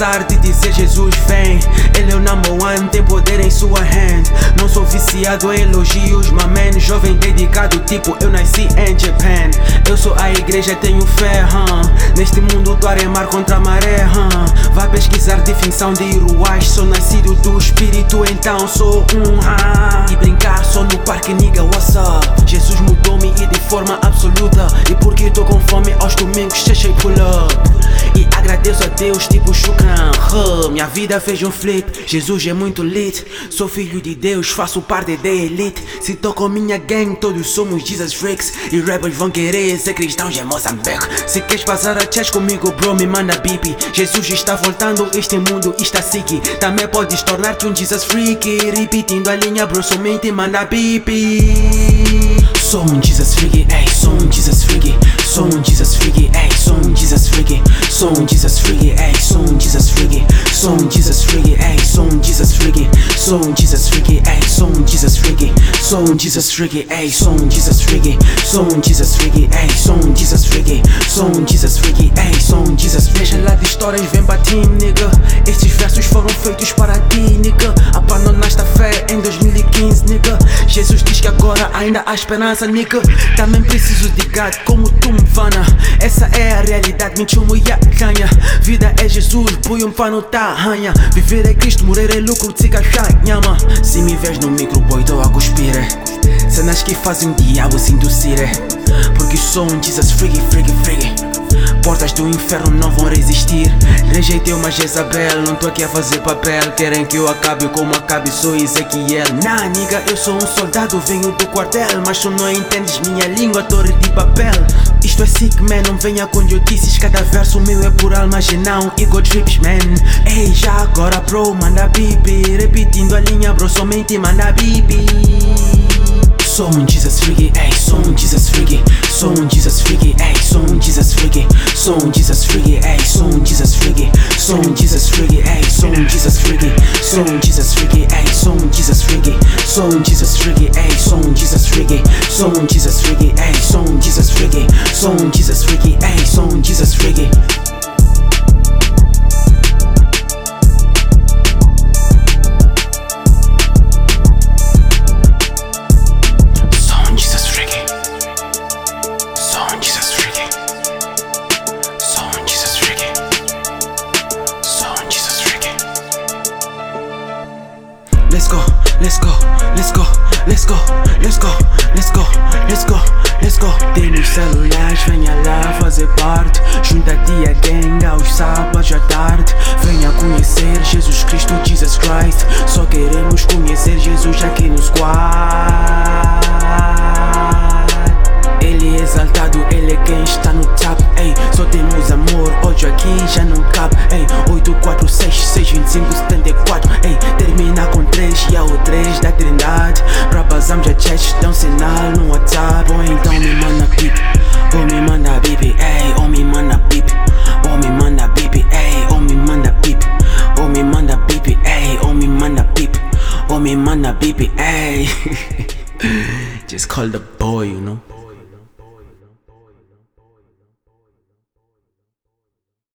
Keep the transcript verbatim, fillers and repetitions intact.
cansar de dizer Jesus vem. Ele é o number one, tem poder em sua hand. Não sou viciado em elogios, my man. Jovem dedicado tipo eu nasci em Japan. Eu sou a igreja, tenho fé, huh? Neste mundo do ar-mar contra a maré, huh? Vai pesquisar definição de Iruás. Sou nascido do espírito, então sou um, huh? E brincar só no parque, nigga, what's up? Jesus mudou-me e de forma absoluta. E porque tô com fome aos domingos, chechei pull up. E agradeço a Deus tipo Shukran, huh? Minha vida fez um flip, Jesus é muito lit. Sou filho de Deus, faço parte da elite. Se tô com minha gang, todos somos Jesus freaks. E rappers vão querer ser cristãos em Moçambique. Se queres passar a chess comigo, bro, me manda bipi. Jesus está voltando, este mundo está sick. Também podes tornar-te um Jesus freak. Repetindo a linha, bro, somente manda bipi. Sou um Jesus freak, ei, sou um Jesus freak. Sou um Jesus freak, ei, sou um Jesus freak. Sou um Jesus freak, ei, sou um Jesus freak. Sou um Jesus freak, ei, sou um Jesus freak. Sou um Jesus freak, ei, sou um Jesus freak. Sou um Jesus freak, ei, sou um Jesus freak. Sou um Jesus freak, ei, sou um Jesus freak. Sou um Jesus freak, ei, sou um Jesus freak. Deixa lá de histórias, vem pra ti, nigga. Estes versos foram feitos para ti, nigga. Abandonaste a fé em dois mil e quinze, nigga. Jesus diz que agora ainda há esperança, nigga. Também preciso de God como tu me vana. Essa é a realidade, me chumo e a canha. Vida é Jesus, põe um pano tá ranha. Viver é Cristo, morrer é lucro, tsiga nhama. Se me vês no micro, boy, tô a cuspir. Cenas que fazem o diabo se induzir. Porque sou um Jesus freaky, freaky, freaky. Portas do inferno não vão resistir. Rejeitei uma Jezabel, não tô aqui a fazer papel. Querem que eu acabe como acabe, sou Ezequiel. Nah, nigga, eu sou um soldado, venho do quartel. Mas tu não entendes minha língua, torre de papel. Isto é sick, man, não venha com idiotices. Cada verso meu é por almas e não ego trips, man. Ei, já agora, bro, manda bibi. Repetindo a linha, bro, somente manda bibi. Sou um Jesus freaky, ei, sou um Jesus freaky. Sou um Jesus freaky, ei, sou um Jesus freaky. Sou um Jesus freaky, ei, sou um Jesus freaky. Sou um Jesus freaky, ei, sou um Jesus freaky. Sou um Jesus freaky, ei, sou um Jesus freaky. Sou um Jesus freaky, ei, sou um Jesus freaky. Sou um Jesus freaky, ei, sou um Jesus freaky. Sou um Jesus freaky, ei, sou um Jesus freaky. Let's go, let's go, let's go, let's go, let's go, let's go, let's go, let's go. Temos celulares, venha lá fazer parte. Junta-te a gang aos sábados à tarde. Venha conhecer Jesus Cristo, Jesus Christ. Só queremos conhecer Jesus aqui no squad. Ele é exaltado, ele é quem está no top, ei. Só temos amor, ódio aqui já não cabe, ei. Oito, quatro, seis, seis, vinte e cinco, setenta e quatro, ei. Termina com três e é o três da trindade. Pra passarmos a chat, dá um sinal no WhatsApp. Ou então me manda bip, ou me manda bip, ei. Ou me manda bip, ou me manda bip, ei. Ou me manda bip, ou me manda bip, ei. Ou me manda bip, ou me manda bip, ei. Just call the boy, you know.